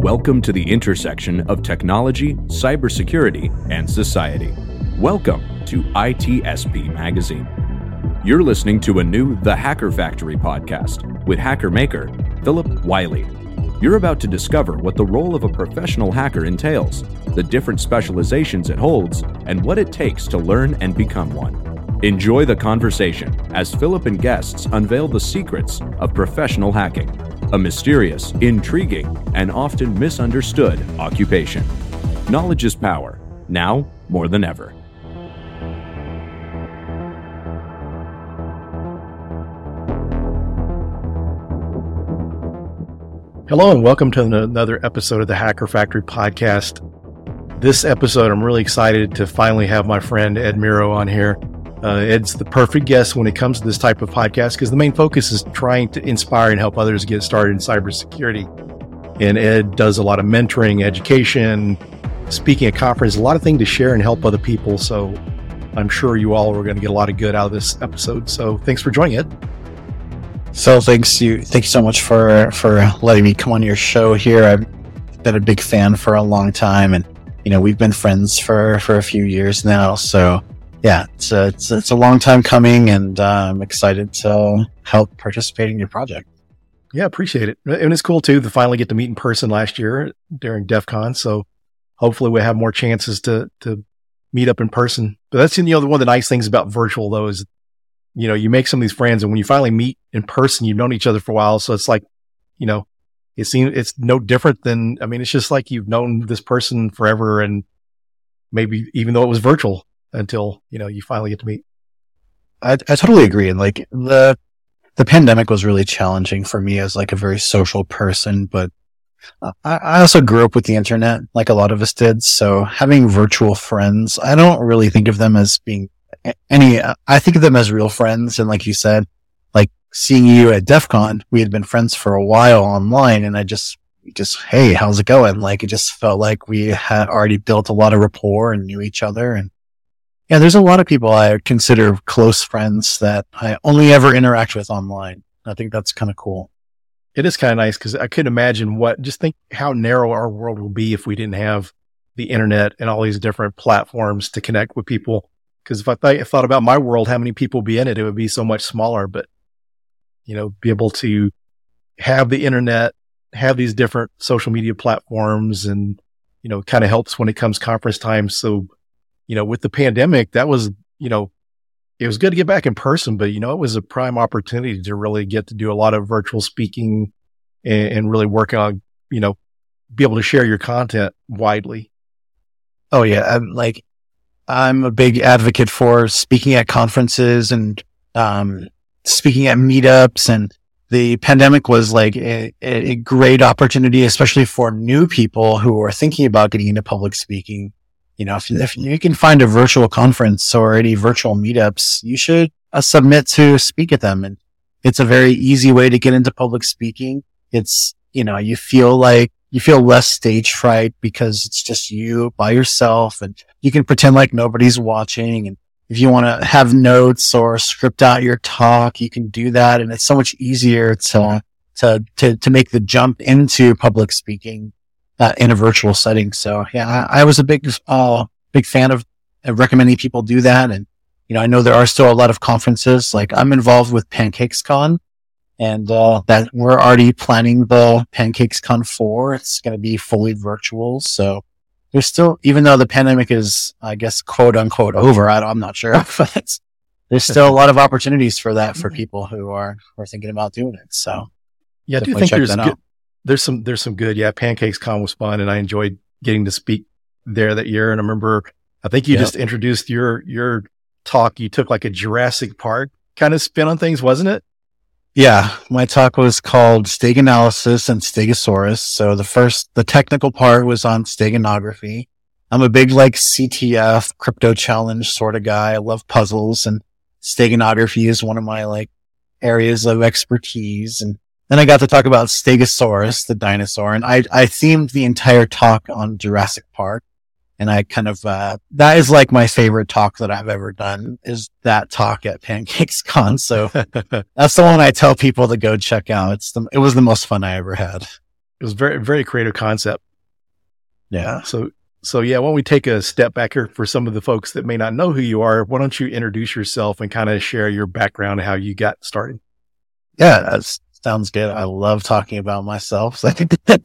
Welcome to the intersection of technology, cybersecurity, and society. Welcome to ITSP Magazine. You're listening to a new The Hacker Factory podcast with hacker maker Philip Wiley. You're about to discover what the role of a professional hacker entails, the different specializations it holds, and what it takes to learn and become one. Enjoy the conversation as Philip and guests unveil the secrets of professional hacking, a mysterious, intriguing, and often misunderstood occupation. Knowledge is power, now more than ever. Hello and welcome to another episode of the Hacker Factory podcast. This episode, I'm really excited to finally have my friend Ed Miro on here. Ed's the perfect guest when it comes to this type of podcast because the main focus is trying to inspire and help others get started in cybersecurity. And Ed does a lot of mentoring, education, speaking at conferences, a lot of things to share and help other people. So I'm sure you all are going to get a lot of good out of this episode. So thanks for joining, Ed. So thank you so much for letting me come on your show here. I've been a big fan for a long time, and we've been friends for a few years now. So yeah, it's a long time coming, and I'm excited to help participate in your project. Yeah, appreciate it. And it's cool too to finally get to meet in person last year during DEF CON. So hopefully we'll have more chances to meet up in person. But that's one of the nice things about virtual though is you make some of these friends, and when you finally meet in person, you've known each other for a while. So it's like, it's no different than, it's just like you've known this person forever, and maybe even though it was virtual until, you finally get to meet. I totally agree. And like the pandemic was really challenging for me as like a very social person, but I also grew up with the internet like a lot of us did. So having virtual friends, I don't really think of them as being I think of them as real friends. And like you said, like seeing you at DEF CON, we had been friends for a while online, and I just, hey, how's it going? Like, it just felt like we had already built a lot of rapport and knew each other. And yeah, there's a lot of people I consider close friends that I only ever interact with online. I think that's kind of cool. It is kind of nice because I couldn't imagine just think how narrow our world will be if we didn't have the internet and all these different platforms to connect with people. Because if I thought about my world, how many people would be in it, it would be so much smaller. But, be able to have the internet, have these different social media platforms, and, kind of helps when it comes conference time. So, with the pandemic, that was, it was good to get back in person, but, it was a prime opportunity to really get to do a lot of virtual speaking and really work on, be able to share your content widely. Oh, yeah. I'm a big advocate for speaking at conferences and speaking at meetups, and the pandemic was like a great opportunity, especially for new people who are thinking about getting into public speaking. If you can find a virtual conference or any virtual meetups, you should submit to speak at them. And it's a very easy way to get into public speaking. It's, you feel less stage fright because it's just you by yourself, and you can pretend like nobody's watching. And if you want to have notes or script out your talk, you can do that. And it's so much easier to make the jump into public speaking in a virtual setting. So yeah, I was a big fan of recommending people do that. And, I know there are still a lot of conferences, like I'm involved with PancakeSCon. And that we're already planning the PancakeSCon 4. It's going to be fully virtual. So there's still, even though the pandemic is, I guess, quote unquote over, I'm not sure, but there's still a lot of opportunities for that for people who are thinking about doing it. So yeah, I do think there's some good. Yeah, PancakeSCon was fun, and I enjoyed getting to speak there that year. And I remember, I think you just introduced your talk. You took like a Jurassic Park kind of spin on things, wasn't it? Yeah, my talk was called Steganalysis and Stegosaurus. So the technical part was on steganography. I'm a big CTF crypto challenge sort of guy. I love puzzles, and steganography is one of my areas of expertise. And then I got to talk about Stegosaurus, the dinosaur, and I themed the entire talk on Jurassic Park. And I kind of, that is my favorite talk that I've ever done, is that talk at PancakeSCon. So that's the one I tell people to go check out. It was the most fun I ever had. was very, very creative concept. Yeah. So yeah, why don't we take a step back here for some of the folks that may not know who you are? Why don't you introduce yourself and kind of share your background, how you got started? Yeah, that sounds good. I love talking about myself. So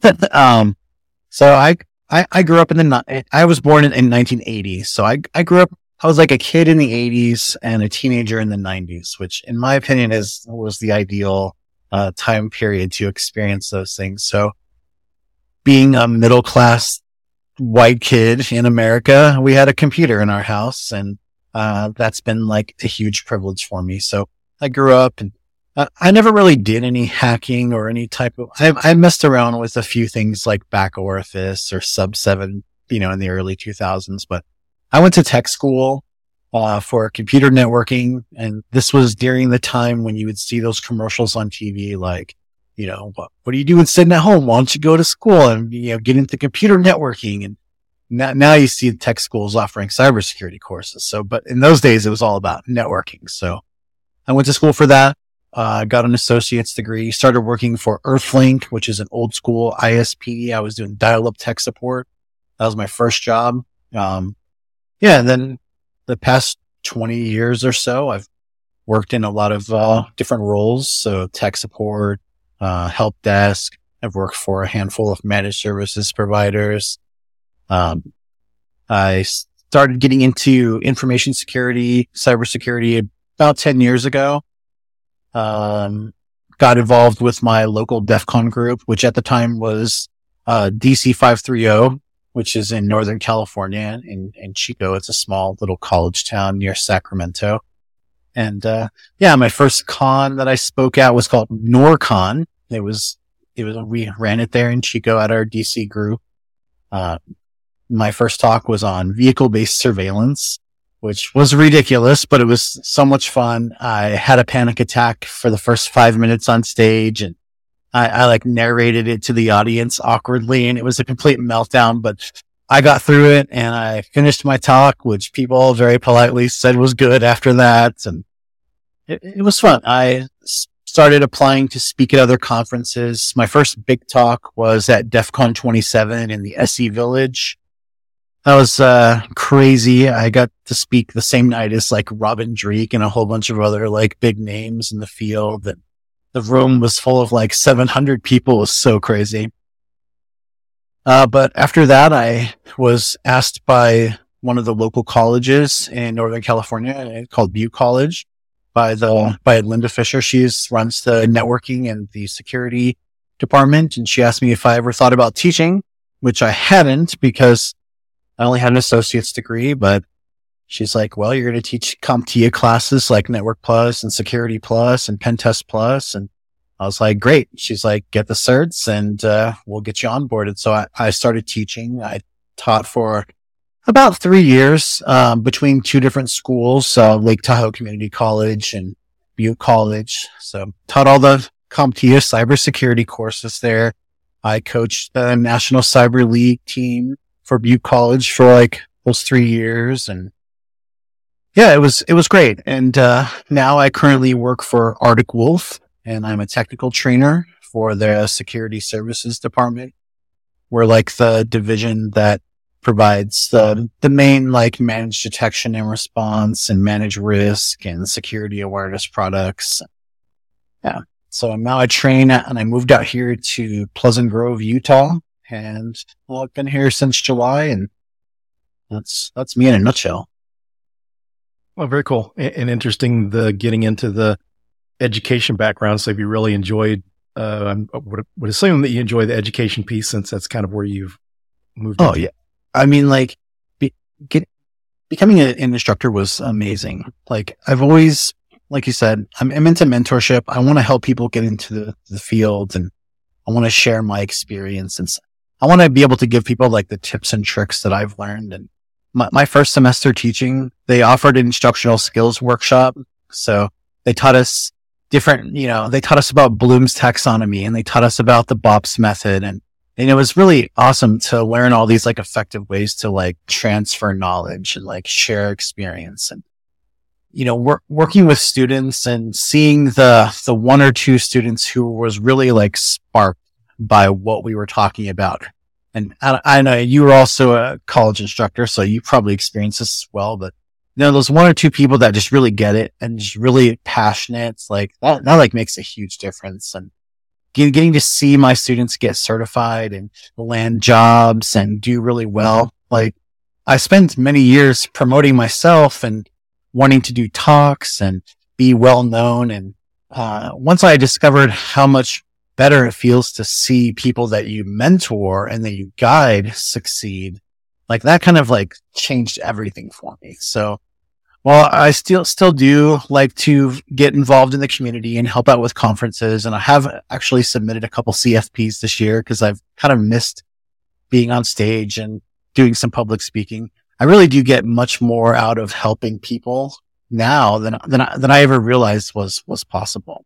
I grew up I was born in 1980. So I grew up, I was like a kid in the 80s and a teenager in the 90s, which in my opinion was the ideal time period to experience those things. So being a middle class white kid in America, we had a computer in our house, and that's been like a huge privilege for me. So I grew up, and I never really did any hacking or any type of, I messed around with a few things like Back Orifice or Sub 7, in the early 2000s, but I went to tech school for computer networking. And this was during the time when you would see those commercials on TV, like, what are you doing sitting at home? Why don't you go to school and, get into computer networking? And now you see the tech schools offering cybersecurity courses. So, but in those days, it was all about networking. So I went to school for that. Got an associate's degree, started working for Earthlink, which is an old school ISP. I was doing dial-up tech support. That was my first job. And then the past 20 years or so, I've worked in a lot of different roles. So tech support, help desk. I've worked for a handful of managed services providers. I started getting into information security, cybersecurity about 10 years ago. Got involved with my local DEF CON group, which at the time was DC 530, which is in Northern California in Chico. It's a small little college town near Sacramento. And my first con that I spoke at was called NorCon. We ran it there in Chico at our DC group. My first talk was on vehicle-based surveillance, which was ridiculous, but it was so much fun. I had a panic attack for the first 5 minutes on stage, and I like narrated it to the audience awkwardly, and it was a complete meltdown, but I got through it and I finished my talk, which people very politely said was good after that. And it was fun. I started applying to speak at other conferences. My first big talk was at DEF CON 27 in the SE Village. That was crazy. I got to speak the same night as like Robin Dreek and a whole bunch of other like big names in the field. And the room was full of like 700 people. It was so crazy. But after that, I was asked by one of the local colleges in Northern California called Butte College by Linda Fisher. She runs the networking and the security department. And she asked me if I ever thought about teaching, which I hadn't because I only had an associate's degree, but she's like, well, you're going to teach CompTIA classes like Network Plus and Security Plus and Pen Test Plus. And I was like, great. She's like, get the certs and we'll get you onboarded. So I started teaching. I taught for about 3 years between two different schools, Lake Tahoe Community College and Butte College. So taught all the CompTIA cybersecurity courses there. I coached the National Cyber League team for Butte College for like those 3 years. And yeah, it was great. And now I currently work for Arctic Wolf, and I'm a technical trainer for their security services department. We're like the division that provides the main like managed detection and response and managed risk and security awareness products. Yeah. So now I train and I moved out here to Pleasant Grove, Utah. And well, I've been here since July, and that's me in a nutshell. Well, very cool and interesting. The getting into the education background. So if you really enjoyed, I would assume that you enjoy the education piece since that's kind of where you've moved. Oh yeah. I mean, like becoming an instructor was amazing. Like I've always, like you said, I'm into mentorship. I want to help people get into the field, and I want to share my experience, and I want to be able to give people like the tips and tricks that I've learned. And my first semester teaching, they offered an instructional skills workshop. So they taught us they taught us about Bloom's taxonomy, and they taught us about the BOPS method. And it was really awesome to learn all these like effective ways to like transfer knowledge and like share experience. And, working with students and seeing the one or two students who was really like sparked by what we were talking about. And I know you were also a college instructor, so you probably experienced this as well, but those one or two people that just really get it and just really passionate, it's like that like makes a huge difference. And getting to see my students get certified and land jobs and do really well. Like I spent many years promoting myself and wanting to do talks and be well known. And once I discovered how much better it feels to see people that you mentor and that you guide succeed, like that kind of like changed everything for me. So while I still do like to get involved in the community and help out with conferences, and I have actually submitted a couple CFPs this year because I've kind of missed being on stage and doing some public speaking, I really do get much more out of helping people now than I ever realized was possible.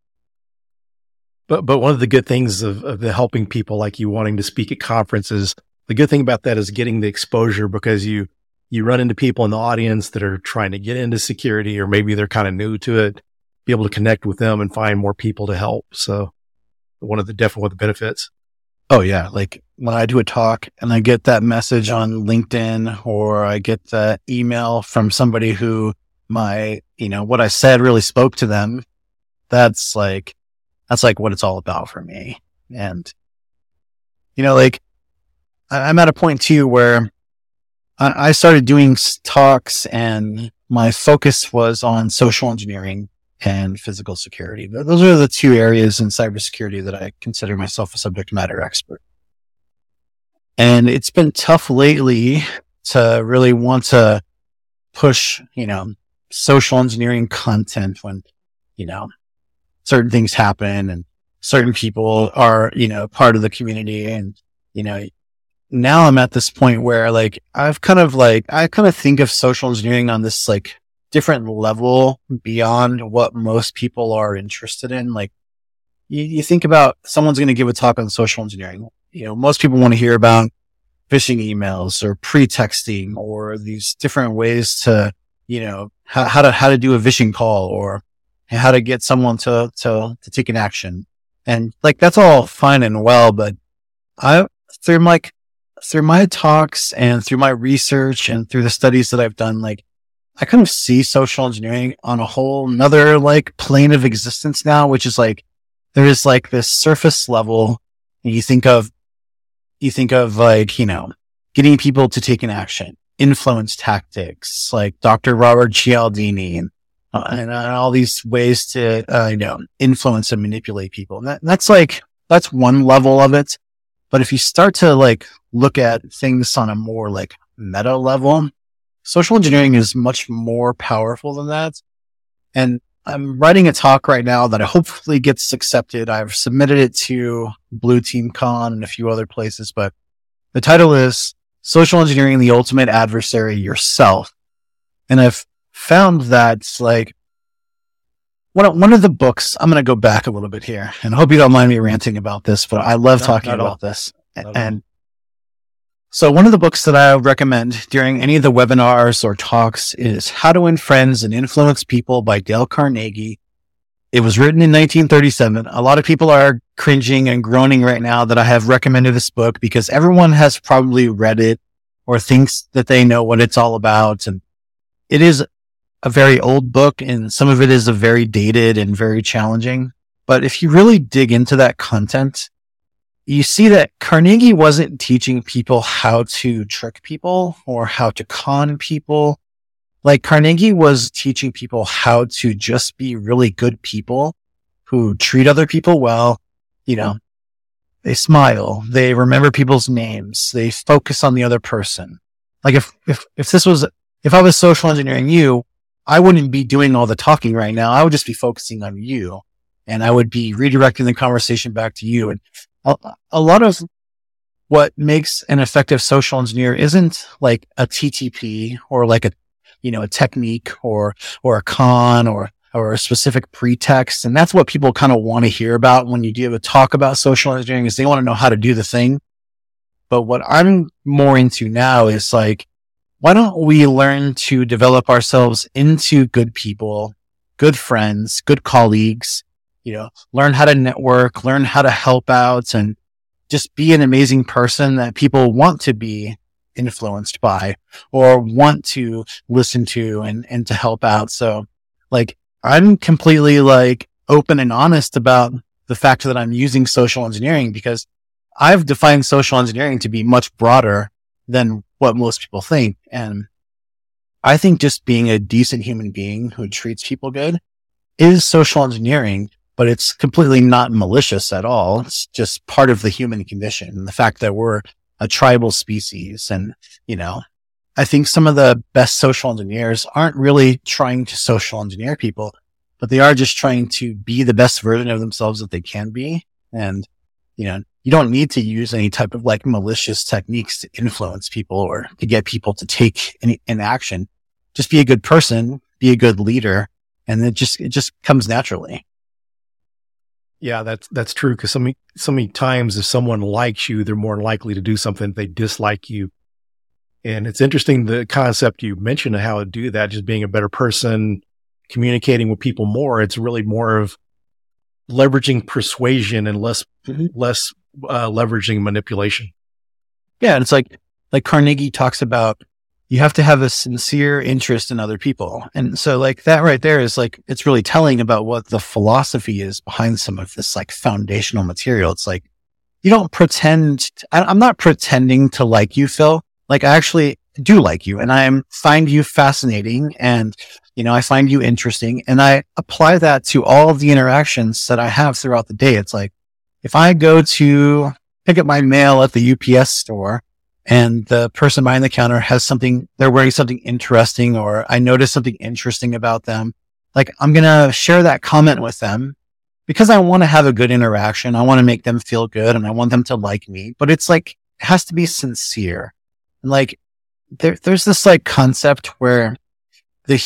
But one of the good things of the helping people, like you wanting to speak at conferences, the good thing about that is getting the exposure, because you run into people in the audience that are trying to get into security, or maybe they're kind of new to it, be able to connect with them and find more people to help. So definitely one of the benefits. Oh yeah. Like when I do a talk and I get that message on LinkedIn, or I get that email from somebody who what I said really spoke to them, that's like what it's all about for me. And, like I'm at a point too where I started doing talks and my focus was on social engineering and physical security. Those are the two areas in cybersecurity that I consider myself a subject matter expert. And it's been tough lately to really want to push, social engineering content when, certain things happen and certain people are, part of the community. And, now I'm at this point where like, I kind of think of social engineering on this like different level beyond what most people are interested in. Like you think about someone's going to give a talk on social engineering. Most people want to hear about phishing emails or pre-texting or these different ways to, how to do a phishing call or how to get someone to take an action. And like, that's all fine and well, but through my talks and through my research and through the studies that I've done, like I kind of see social engineering on a whole nother like plane of existence now, which is like, there is like this surface level. And you think of like, getting people to take an action, influence tactics, like Dr. Robert Cialdini and all these ways to, influence and manipulate people. And that's one level of it. But if you start to like look at things on a more like meta level, social engineering is much more powerful than that. And I'm writing a talk right now that hopefully gets accepted. I've submitted it to Blue Team Con and a few other places, but the title is Social Engineering, the Ultimate Adversary, Yourself. And I've found that like one of the books, I'm going to go back a little bit here and I hope you don't mind me ranting about this, but I love talking about this. And so one of the books that I recommend during any of the webinars or talks is How to Win Friends and Influence People by Dale Carnegie. It was written in 1937. A lot of people are cringing and groaning right now that I have recommended this book because everyone has probably read it or thinks that they know what it's all about. And it is a very old book and some of it is very dated and very challenging. But if you really dig into that content, you see that Carnegie wasn't teaching people how to trick people or how to con people. Like Carnegie was teaching people how to just be really good people who treat other people well. They smile, they remember people's names, they focus on the other person. Like if I was social engineering you, I wouldn't be doing all the talking right now. I would just be focusing on you and I would be redirecting the conversation back to you. And a lot of what makes an effective social engineer isn't like a TTP or like a technique or a con or a specific pretext. And that's what people kind of want to hear about when you give a talk about social engineering is they want to know how to do the thing. But what I'm more into now is like, why don't we learn to develop ourselves into good people, good friends, good colleagues, learn how to network, learn how to help out and just be an amazing person that people want to be influenced by or want to listen to and to help out. So like, I'm completely like open and honest about the fact that I'm using social engineering, because I've defined social engineering to be much broader than what most people think. And I think just being a decent human being who treats people good is social engineering, but it's completely not malicious at all. It's just part of the human condition. And the fact that we're a tribal species. And, you know, I think some of the best social engineers aren't really trying to social engineer people, but they are just trying to be the best version of themselves that they can be. And, you know, you don't need to use any type of like malicious techniques to influence people or to get people to take an action. Just be a good person, be a good leader, and it just comes naturally. Yeah, that's true. Because so many times, if someone likes you, they're more likely to do something if they dislike you. And it's interesting the concept you mentioned of how to do that, just being a better person, communicating with people more. It's really more of leveraging persuasion and less leveraging manipulation. Yeah, and it's like Carnegie talks about, you have to have a sincere interest in other people. And so like that right there is like, it's really telling about what the philosophy is behind some of this like foundational material. It's like, you don't pretend, I'm not pretending to like you, Phil. Like I actually do like you and I find you fascinating and, you know, I find you interesting and I apply that to all of the interactions that I have throughout the day. It's like, if I go to pick up my mail at the UPS store, and the person behind the counter has something, they're wearing something interesting, or I notice something interesting about them. Like I'm going to share that comment with them because I want to have a good interaction. I want to make them feel good and I want them to like me, but it's like, it has to be sincere. And like there's this like concept where the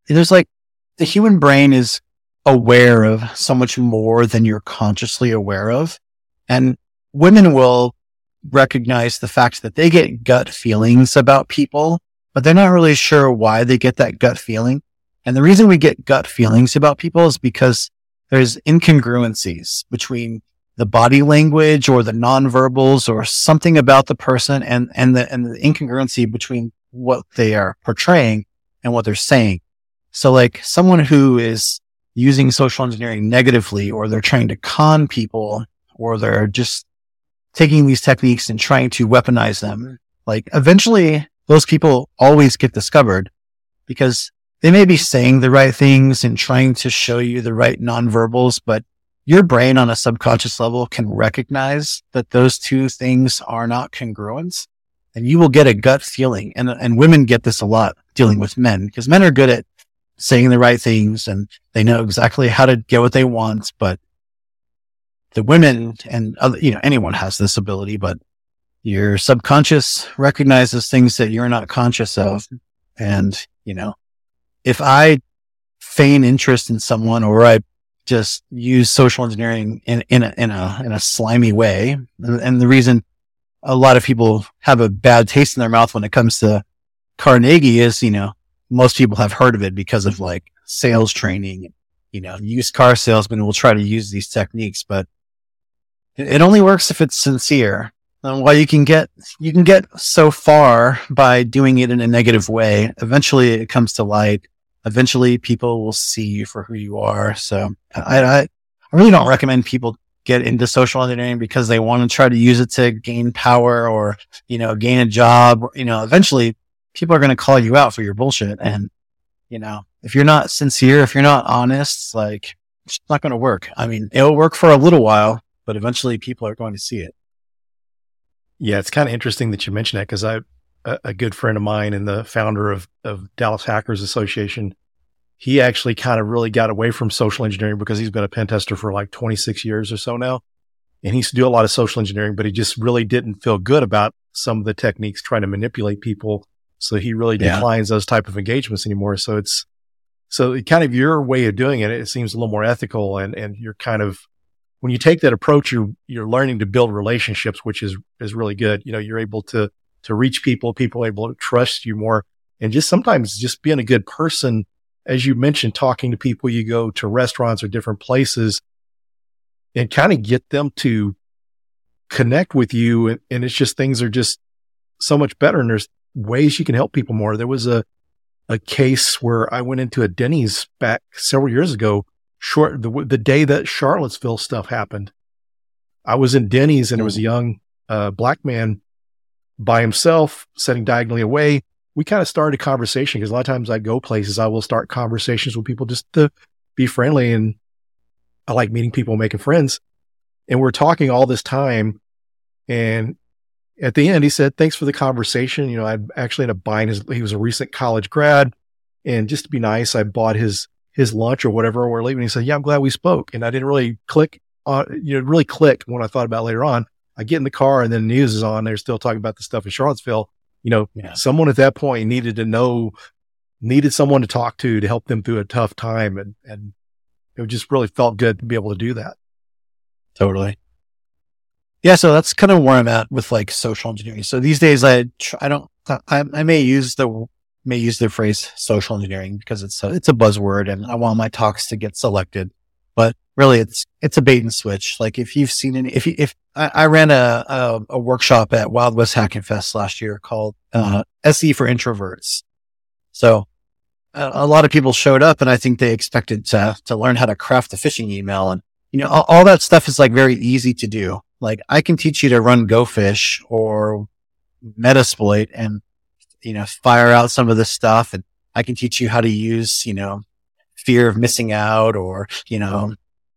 human brain is aware of so much more than you're consciously aware of. And women will recognize the fact that they get gut feelings about people, but they're not really sure why they get that gut feeling. And the reason we get gut feelings about people is because there's incongruencies between the body language or the nonverbals or something about the person and the incongruency between what they are portraying and what they're saying. So like someone who is using social engineering negatively, or they're trying to con people, or they're just taking these techniques and trying to weaponize them, like eventually those people always get discovered because they may be saying the right things and trying to show you the right nonverbals, but your brain on a subconscious level can recognize that those two things are not congruent, and you will get a gut feeling. And women get this a lot dealing with men, because men are good at saying the right things and they know exactly how to get what they want, but the women and other, you know, anyone has this ability, but your subconscious recognizes things that you're not conscious of. And, you know, if I feign interest in someone, or I just use social engineering in a slimy way, and the reason a lot of people have a bad taste in their mouth when it comes to Carnegie is, you know, most people have heard of it because of like sales training. You know, used car salesmen will try to use these techniques, but it only works if it's sincere. And while you can get so far by doing it in a negative way, eventually it comes to light. Eventually people will see you for who you are. So I really don't recommend people get into social engineering because they want to try to use it to gain power or, you know, gain a job. You know, eventually people are going to call you out for your bullshit. And, you know, if you're not sincere, if you're not honest, like it's not going to work. I mean, it'll work for a little while, but eventually people are going to see it. Yeah, it's kind of interesting that you mentioned that, because a good friend of mine and the founder of Dallas Hackers Association, he actually kind of really got away from social engineering because he's been a pen tester for like 26 years or so now. And he used to do a lot of social engineering, but he just really didn't feel good about some of the techniques trying to manipulate people. So he really declines those type of engagements anymore. So kind of your way of doing it, it seems a little more ethical, and you're kind of, when you take that approach, you're learning to build relationships, which is really good. You know, you're able to reach people are able to trust you more, and just sometimes just being a good person, as you mentioned, talking to people, you go to restaurants or different places and kind of get them to connect with you. And it's just, things are just so much better. And there's ways you can help people more. There was a case where I went into a Denny's back several years ago, the day that Charlottesville stuff happened. I was in Denny's and there was a young black man by himself sitting diagonally away. We kind of started a conversation because a lot of times I go places, I will start conversations with people just to be friendly. And I like meeting people and making friends. And we're talking all this time. And at the end, he said, thanks for the conversation. You know, I actually ended up buying he was a recent college grad. And just to be nice, I bought his lunch or whatever. We're leaving. He said, yeah, I'm glad we spoke. And I didn't really really clicked when I thought about it later on. I get in the car and then the news is on. They're still talking about the stuff in Charlottesville. You know, someone at that point needed someone to talk to help them through a tough time. And it just really felt good to be able to do that. Totally. Yeah. So that's kind of where I'm at with like social engineering. So these days I may use the phrase social engineering because it's a buzzword and I want my talks to get selected, but really it's a bait and switch. Like if you've seen if I ran a workshop at Wild West Hacking Fest last year called SE for Introverts. So a lot of people showed up and I think they expected to learn how to craft a phishing email. And, you know, all that stuff is like very easy to do. Like I can teach you to run GoFish or Metasploit and, you know, fire out some of this stuff. And I can teach you how to use, you know, fear of missing out or, you know,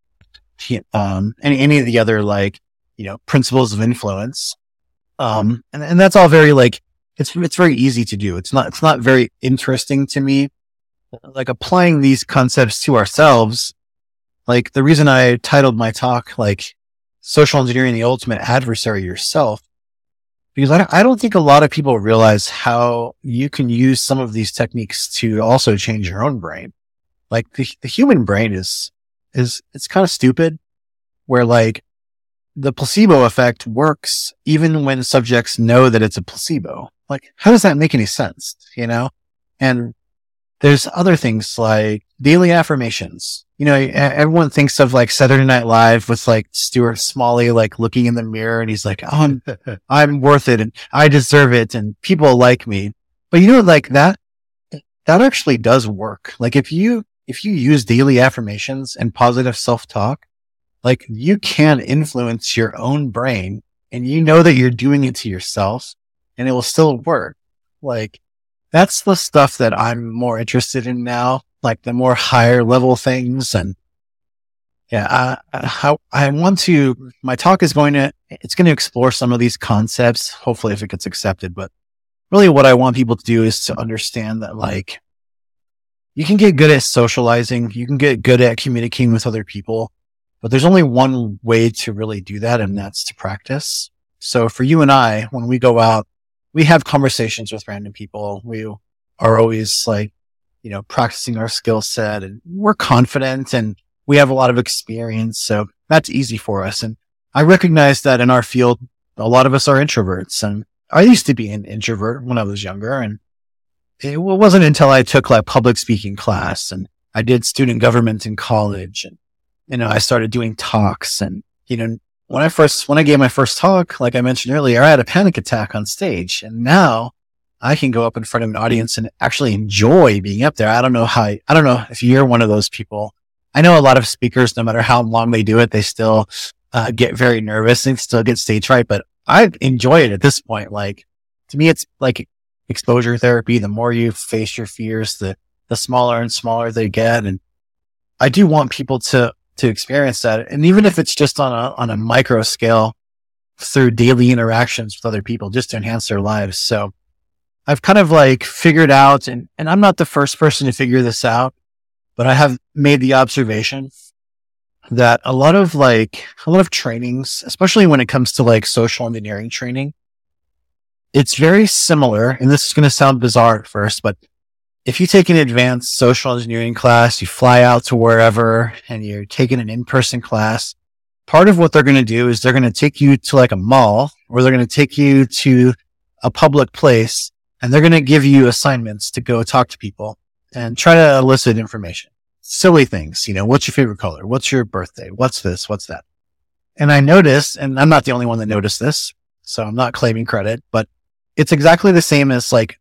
any of the other like, you know, principles of influence. And that's all very like, it's very easy to do. It's not very interesting to me. Like applying these concepts to ourselves. Like the reason I titled my talk, like social engineering, the ultimate adversary yourself, because I don't think a lot of people realize how you can use some of these techniques to also change your own brain. Like the human brain it's kind of stupid where like the placebo effect works even when subjects know that it's a placebo. Like, how does that make any sense? You know? And there's other things like daily affirmations. You know, everyone thinks of like Saturday Night Live with like Stuart Smalley, like looking in the mirror and he's like, oh, I'm worth it and I deserve it and people like me. But you know, like that actually does work. Like if you use daily affirmations and positive self-talk, like you can influence your own brain and you know that you're doing it to yourself and it will still work. Like that's the stuff that I'm more interested in now, like the more higher level things. And yeah, my talk is going to explore some of these concepts, hopefully if it gets accepted. But really what I want people to do is to understand that like you can get good at socializing, you can get good at communicating with other people, but there's only one way to really do that, and that's to practice. So for you and I, when we go out, we have conversations with random people. We are always like, you know, practicing our skill set and we're confident and we have a lot of experience. So that's easy for us. And I recognize that in our field, a lot of us are introverts, and I used to be an introvert when I was younger. And it wasn't until I took like public speaking class and I did student government in college and, you know, I started doing talks. And, you know, when I gave my first talk, like I mentioned earlier, I had a panic attack on stage, and now I can go up in front of an audience and actually enjoy being up there. I don't know if you're one of those people. I know a lot of speakers, no matter how long they do it, they still get very nervous and still get stage fright, but I enjoy it at this point. Like to me, it's like exposure therapy. The more you face your fears, the smaller and smaller they get. And I do want people to experience that. And even if it's just on a micro scale through daily interactions with other people, just to enhance their lives. So I've kind of like figured out, and I'm not the first person to figure this out, but I have made the observation that a lot of trainings, especially when it comes to like social engineering training, it's very similar. And this is going to sound bizarre at first, but if you take an advanced social engineering class, you fly out to wherever and you're taking an in-person class, part of what they're going to do is they're going to take you to like a mall, or they're going to take you to a public place, and they're going to give you assignments to go talk to people and try to elicit information. Silly things, you know, what's your favorite color? What's your birthday? What's this? What's that? And I noticed, and I'm not the only one that noticed this, so I'm not claiming credit, but it's exactly the same as like,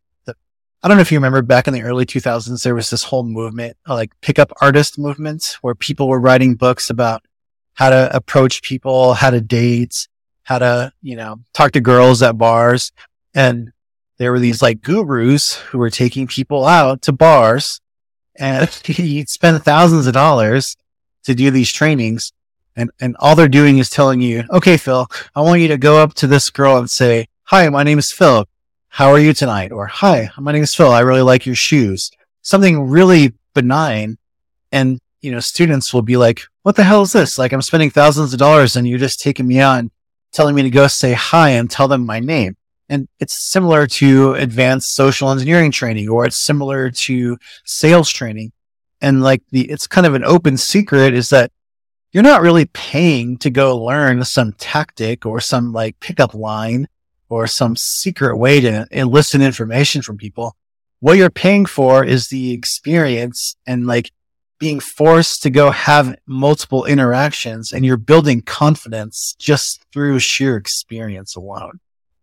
I don't know if you remember back in the early 2000s, there was this whole movement, like pickup artist movement, where people were writing books about how to approach people, how to date, how to, talk to girls at bars. And there were these like gurus who were taking people out to bars, and you'd spend thousands of dollars to do these trainings. And all they're doing is telling you, okay, Phil, I want you to go up to this girl and say, hi, my name is Phil. How are you tonight? Or, hi, my name is Phil. I really like your shoes. Something really benign. And, students will be like, what the hell is this? Like, I'm spending thousands of dollars and you're just taking me out and telling me to go say hi and tell them my name. And it's similar to advanced social engineering training, or it's similar to sales training. And like it's kind of an open secret is that you're not really paying to go learn some tactic or some like pickup line or some secret way to elicit information from people. What you're paying for is the experience and like being forced to go have multiple interactions, and you're building confidence just through sheer experience alone.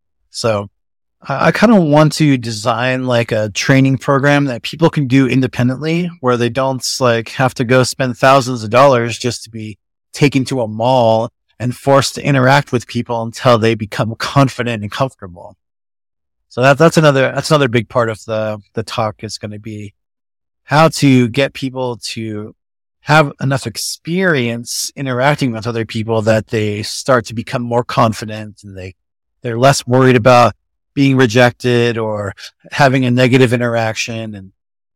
So I kind of want to design like a training program that people can do independently, where they don't like have to go spend thousands of dollars just to be taken to a mall and forced to interact with people until they become confident and comfortable. So that's another big part of the talk is going to be how to get people to have enough experience interacting with other people that they start to become more confident, and they're less worried about being rejected or having a negative interaction. And,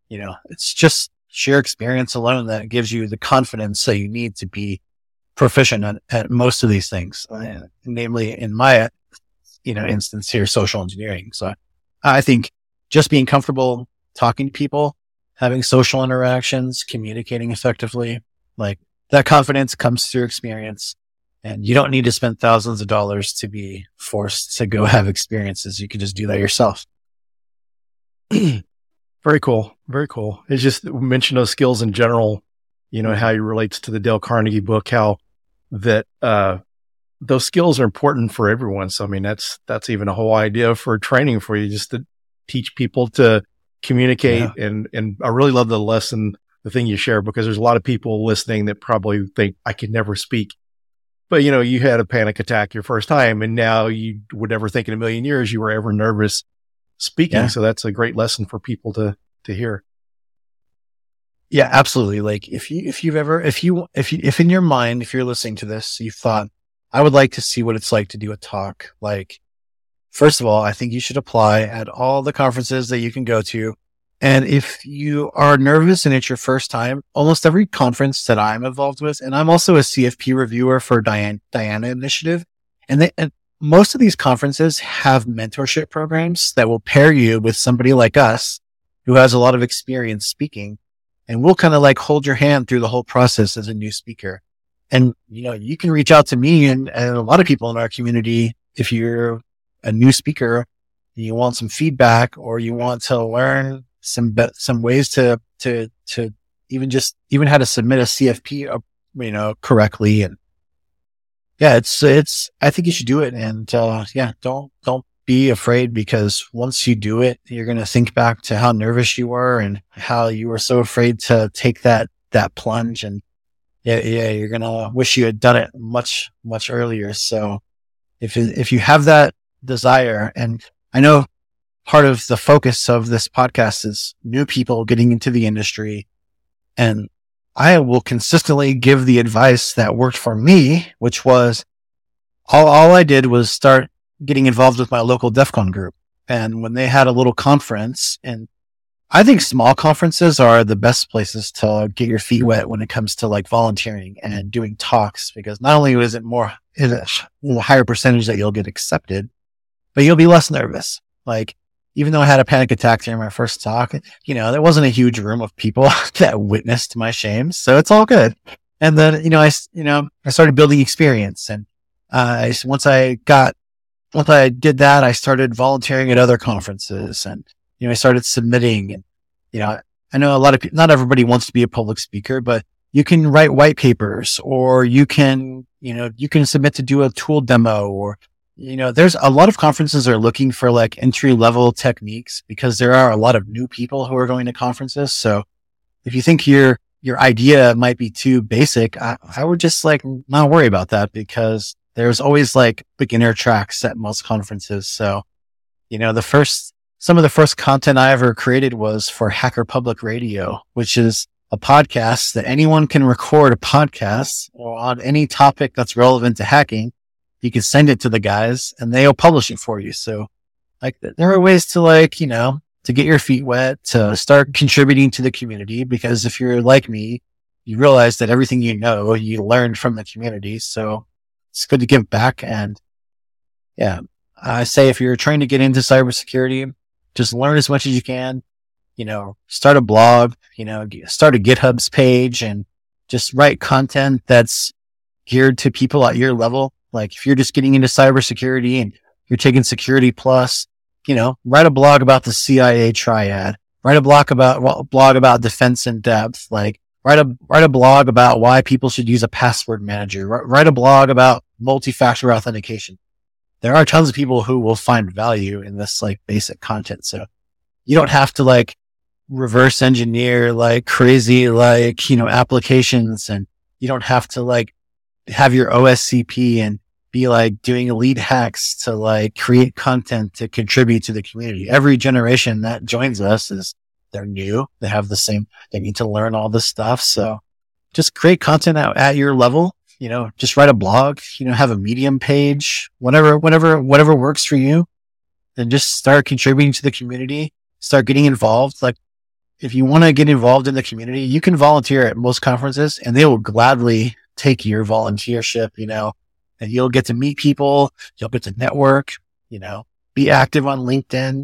it's just sheer experience alone that gives you the confidence that you need to be proficient at most of these things, namely in my, instance here, social engineering. So I think just being comfortable talking to people, having social interactions, communicating effectively, like that confidence comes through experience. And you don't need to spend thousands of dollars to be forced to go have experiences. You can just do that yourself. Very cool. Very cool. It's just mention those skills in general, how it relates to the Dale Carnegie book, how that, those skills are important for everyone. So, I mean, that's even a whole idea for training for you, just to teach people to communicate. Yeah. And I really love the lesson, the thing you share, because there's a lot of people listening that probably think I could never speak. But, you had a panic attack your first time, and now you would never think in a million years you were ever nervous speaking. Yeah. So that's a great lesson for people to hear. Yeah, absolutely. Like if in your mind, if you're listening to this, you thought, I would like to see what it's like to do a talk. Like, first of all, I think you should apply at all the conferences that you can go to. And if you are nervous and it's your first time, almost every conference that I'm involved with, and I'm also a CFP reviewer for Diana Initiative, and most of these conferences have mentorship programs that will pair you with somebody like us who has a lot of experience speaking, and we'll kind of like hold your hand through the whole process as a new speaker. And, you can reach out to me and a lot of people in our community if you're a new speaker, you want some feedback, or you want to learn some ways to even how to submit a CFP, correctly. And yeah, I think you should do it. And, don't be afraid, because once you do it, you're going to think back to how nervous you were and how you were so afraid to take that plunge. And you're going to wish you had done it much, much earlier. So if you have that desire, and I know part of the focus of this podcast is new people getting into the industry, and I will consistently give the advice that worked for me, which was all I did was start getting involved with my local DEF CON group. And when they had a little conference, and I think small conferences are the best places to get your feet wet when it comes to like volunteering and doing talks, because not only is it a higher percentage that you'll get accepted, but you'll be less nervous. Like, even though I had a panic attack during my first talk, there wasn't a huge room of people that witnessed my shame. So it's all good. And then, I started building experience. And, once I did that, I started volunteering at other conferences, and, I started submitting. And, I know not everybody wants to be a public speaker, but you can write white papers, or you can submit to do a tool demo, or, there's a lot of conferences are looking for like entry level techniques because there are a lot of new people who are going to conferences. So if you think your idea might be too basic, I would just like not worry about that, because there's always like beginner tracks at most conferences. So, some of the first content I ever created was for Hacker Public Radio, which is a podcast that anyone can record a podcast on any topic that's relevant to hacking. You can send it to the guys and they'll publish it for you. So like there are ways to to get your feet wet, to start contributing to the community, because if you're like me, you realize that everything you learned from the community. So it's good to give back. And yeah, I say if you're trying to get into cybersecurity, just learn as much as you can, start a blog, start a GitHub's page, and just write content that's geared to people at your level. Like if you're just getting into cybersecurity and you're taking Security Plus, write a blog about the CIA triad, write a blog about defense in depth, like write a blog about why people should use a password manager, write a blog about multi-factor authentication. There are tons of people who will find value in this like basic content. So you don't have to like reverse engineer like crazy, applications, and you don't have to like have your OSCP and be like doing lead hacks to like create content to contribute to the community. Every generation that joins us they're new. They need to learn all this stuff. So just create content at your level, just write a blog, have a Medium page, whatever works for you, and just start contributing to the community, start getting involved. Like if you want to get involved in the community, you can volunteer at most conferences and they will gladly take your volunteership, and you'll get to meet people, you'll get to network, be active on LinkedIn,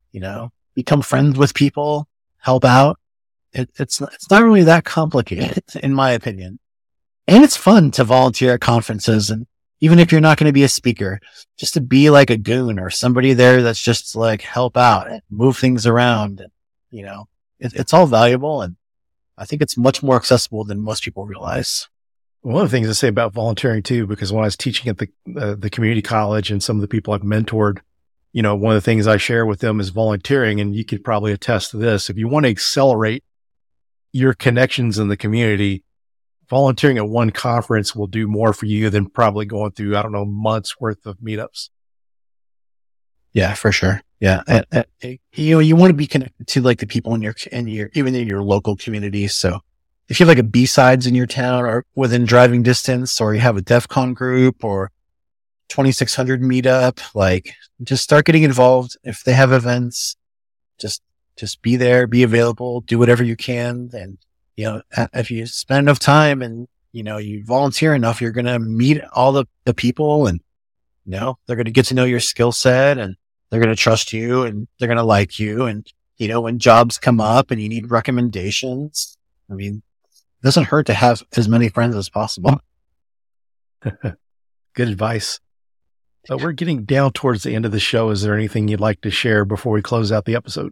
become friends with people, help out. It's not really that complicated, in my opinion. And it's fun to volunteer at conferences. And even if you're not going to be a speaker, just to be like a goon or somebody there that's just like help out and move things around. And, it's all valuable. And I think it's much more accessible than most people realize. One of the things I say about volunteering too, because when I was teaching at the community college and some of the people I've mentored, one of the things I share with them is volunteering. And you could probably attest to this. If you want to accelerate your connections in the community, volunteering at one conference will do more for you than probably going through, months worth of meetups. Yeah, for sure. Yeah. And you want to be connected to like the people even in your local community. So if you have like a B-Sides in your town or within driving distance, or you have a DEF CON group or 2600 meetup, like just start getting involved. If they have events, just be there, be available, do whatever you can. And, if you spend enough time and, you volunteer enough, you're going to meet all the people, and, they're going to get to know your skill set, and they're going to trust you, and they're going to like you. And, when jobs come up and you need recommendations, it doesn't hurt to have as many friends as possible. Good advice. We're getting down towards the end of the show. Is there anything you'd like to share before we close out the episode?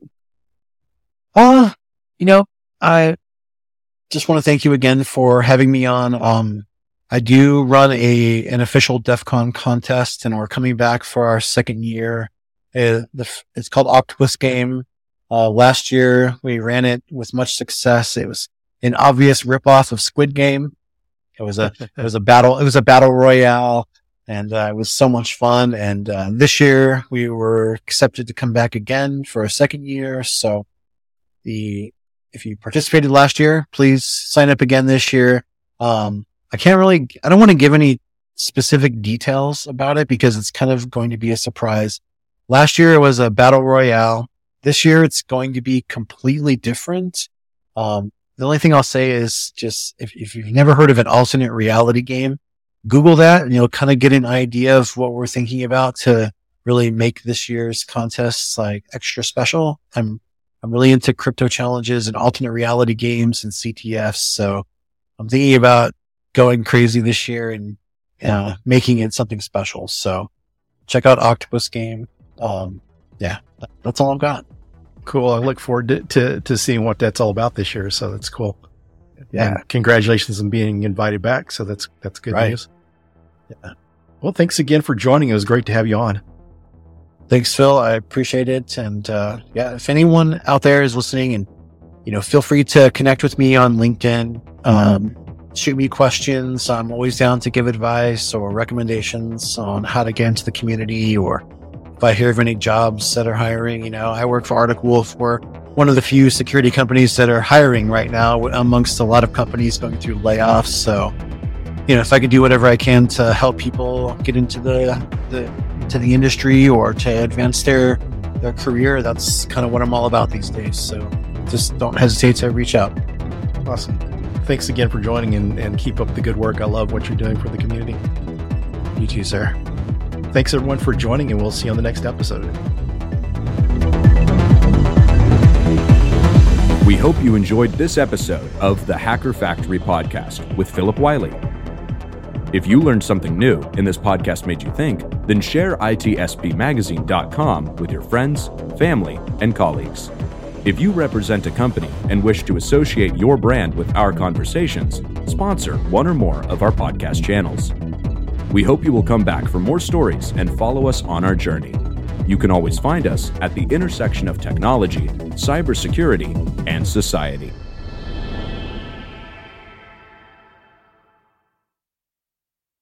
I just want to thank you again for having me on. I do run an official DEF CON contest, and we're coming back for our second year. It's called Octopus Game. Last year we ran it with much success. It was an obvious ripoff of Squid Game. It was a battle royale, and it was so much fun. And this year we were accepted to come back again for a second year. So if you participated last year, please sign up again this year. I don't want to give any specific details about it because it's kind of going to be a surprise. Last year it was a battle royale. This year it's going to be completely different. The only thing I'll say is just if you've never heard of an alternate reality game, Google that and you'll kind of get an idea of what we're thinking about to really make this year's contests like extra special. I'm really into crypto challenges and alternate reality games and CTFs. So I'm thinking about going crazy this year and making it something special. So check out Octopus Game. That's all I've got. Cool. I look forward to seeing what that's all about this year. So that's cool. And congratulations on being invited back. So that's good news. Yeah. Well, thanks again for joining. It was great to have you on. Thanks, Phil. I appreciate it. And if anyone out there is listening, and feel free to connect with me on LinkedIn. Shoot me questions. I'm always down to give advice or recommendations on how to get into the community, or if I hear of any jobs that are hiring. I work for Arctic Wolf. We're one of the few security companies that are hiring right now amongst a lot of companies going through layoffs. So, if I could do whatever I can to help people get into the industry or to advance their career, that's kind of what I'm all about these days. So just don't hesitate to reach out. Awesome. Thanks again for joining, and keep up the good work. I love what you're doing for the community. You too, sir. Thanks everyone for joining, and we'll see you on the next episode. We hope you enjoyed this episode of the Hacker Factory podcast with Philip Wiley. If you learned something new and this podcast made you think, then share itspmagazine.com with your friends, family, and colleagues. If you represent a company and wish to associate your brand with our conversations, sponsor one or more of our podcast channels. We hope you will come back for more stories and follow us on our journey. You can always find us at the intersection of technology, cybersecurity, and society.